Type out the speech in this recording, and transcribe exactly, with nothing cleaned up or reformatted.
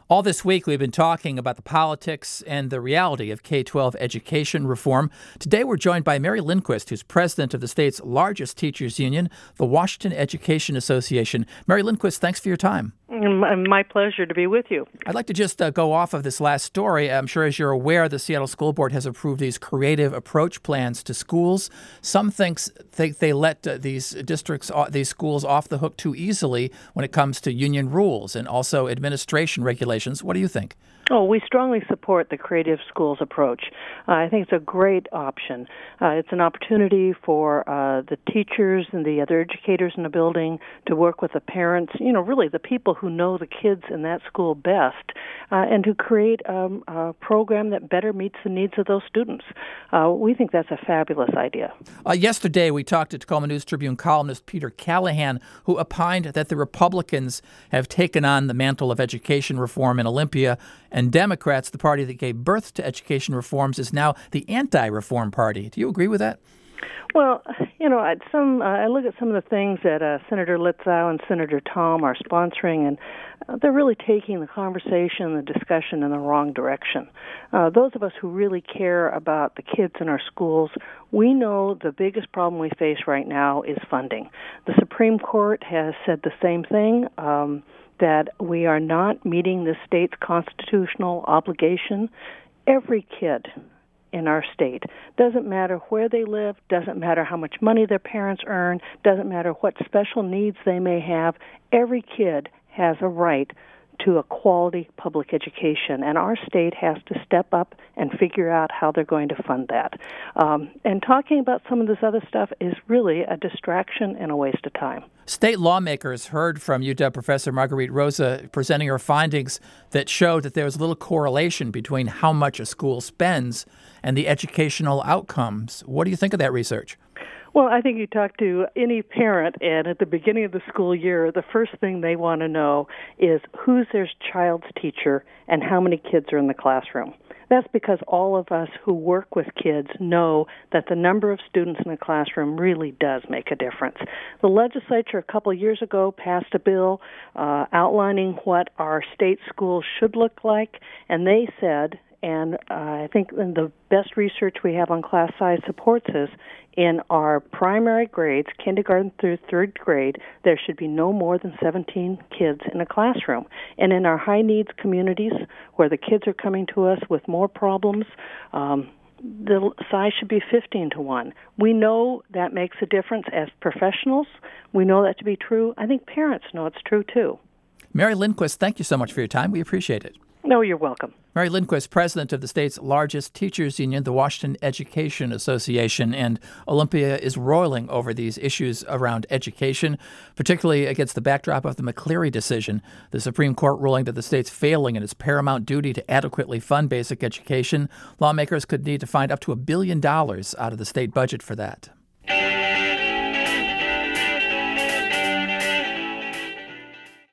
All this week, we've been talking about the politics and the reality of K twelve education reform. Today, we're joined by Mary Lindquist, who's president of the state's largest teachers union, the Washington Education Association. Mary Lindquist, thanks for your time. My pleasure to be with you. I'd like to just uh, go off of this last story. I'm sure, as you're aware, the Seattle School Board has approved these creative approach plans to schools. Some thinks think they let uh, these districts, uh, these schools off the hook too easily when it comes to union rules and also administration regulations. What do you think? Oh, we strongly support the creative schools approach. Uh, I think it's a great option. Uh, it's an opportunity for uh, the teachers and the other educators in the building to work with the parents, you know, really the people who know the kids in that school best, uh, and to create um, a program that better meets the needs of those students. Uh, we think that's a fabulous idea. Uh, yesterday, we talked to Tacoma News Tribune columnist Peter Callahan, who opined that the Republicans have taken on the mantle of education reform in Olympia, and Democrats, the party that gave birth to education reforms, is now the anti-reform party. Do you agree with that? Well, you know, I'd some uh, I look at some of the things that uh, Senator Litzow and Senator Tom are sponsoring, and uh, they're really taking the conversation, the discussion in the wrong direction. Uh, those of us who really care about the kids in our schools, we know the biggest problem we face right now is funding. The Supreme Court has said the same thing. Um, that we are not meeting the state's constitutional obligation. Every kid in our state, doesn't matter where they live, doesn't matter how much money their parents earn, doesn't matter what special needs they may have, every kid has a right to a quality public education, and our state has to step up and figure out how they're going to fund that. Um, and talking about some of this other stuff is really a distraction and a waste of time. State lawmakers heard from U W Professor Marguerite Rosa presenting her findings that showed that there was little correlation between how much a school spends and the educational outcomes. What do you think of that research? Well, I think you talk to any parent, and at the beginning of the school year, the first thing they want to know is who's their child's teacher and how many kids are in the classroom. That's because all of us who work with kids know that the number of students in the classroom really does make a difference. The legislature a couple of years ago passed a bill uh, outlining what our state schools should look like, and they said, and uh, I think the best research we have on class size supports this, in our primary grades, kindergarten through third grade, there should be no more than seventeen kids in a classroom. And in our high-needs communities, where the kids are coming to us with more problems, um, the size should be fifteen to one. We know that makes a difference as professionals. We know that to be true. I think parents know it's true, too. Mary Lindquist, thank you so much for your time. We appreciate it. No, you're welcome. Mary Lindquist, president of the state's largest teachers union, the Washington Education Association, and Olympia is roiling over these issues around education, particularly against the backdrop of the McCleary decision, the Supreme Court ruling that the state's failing in its paramount duty to adequately fund basic education. Lawmakers could need to find up to a billion dollars out of the state budget for that.